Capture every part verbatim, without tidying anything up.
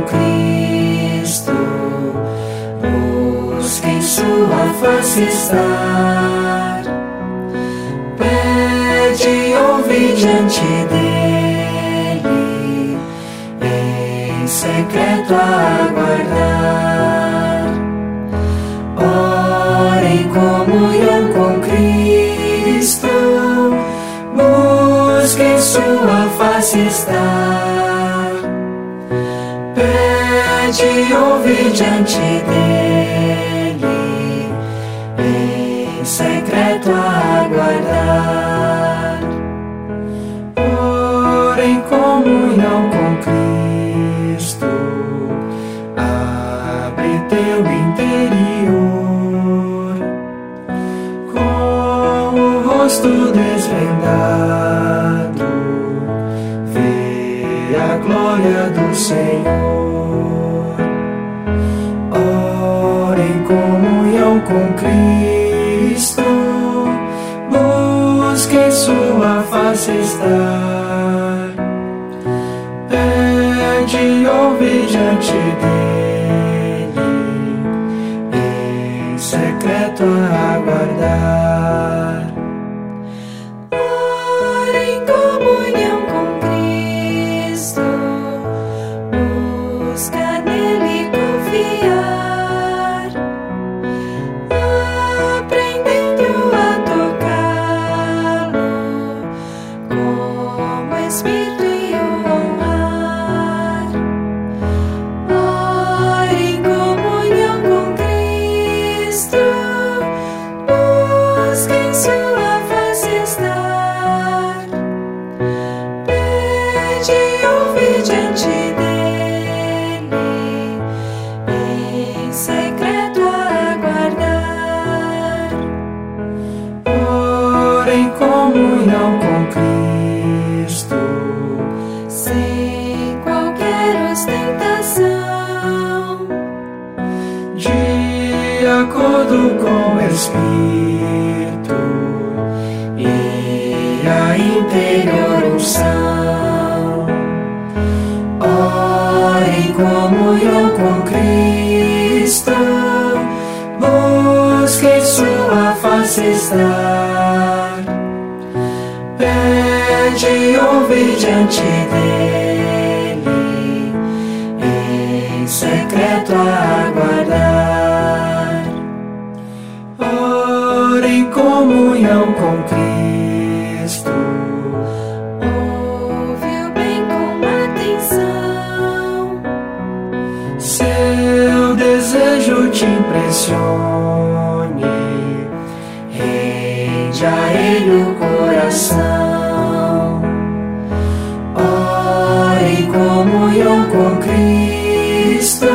Cristo, busque em sua face estar. Pede, ouve diante dele, em secreto aguardar. Ore em comunhão com Cristo, busque em sua face estar. Pede, ouve diante dele, em secreto aguardar. Ore em comunhão com Cristo, abre teu interior, com o rosto desvendado, vê a glória do Senhor. Ore em comunhão com Cristo, busque em sua face estar. Pede, ouve diante dele, em secreto aguardar. Ore em comunhão com Cristo, busca nele confiar, aprendendo a tocá-lo como Espírito e o honrar. Ore em comunhão com Cristo, busca em sua face estar. Pede, ouve diante dele, em secreto aguardar. Ore em comunhão com Cristo, Sem qualquer ostentação, de acordo com o Espírito e a interior unção. Ore em comunhão com Cristo, busque em sua face estar. Pede, ouve diante dele, em secreto aguardar. Ore em comunhão com Cristo, ouve-o bem com atenção. seu desejo te impressione, rende a ele o coração. Ore em comunhão com Cristo,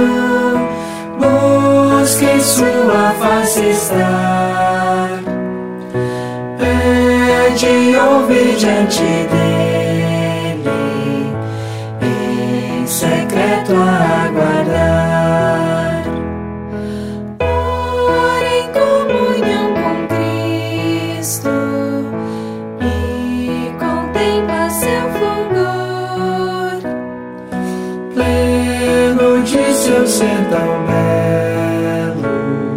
busque em sua face estar. Pede, ouve diante dele, em secreto aguardar. Ore em comunhão com Cristo e contempla seu fulgor. Pleno de seu ser tão belo,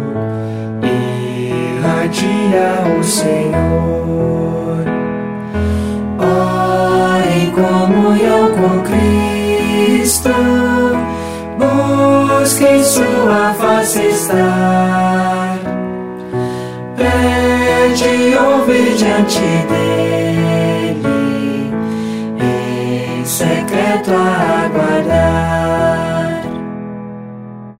irradia o Senhor. Ore em comunhão com Cristo, busque em sua face estar. Pede, ouve diante dele, em secreto aguardar.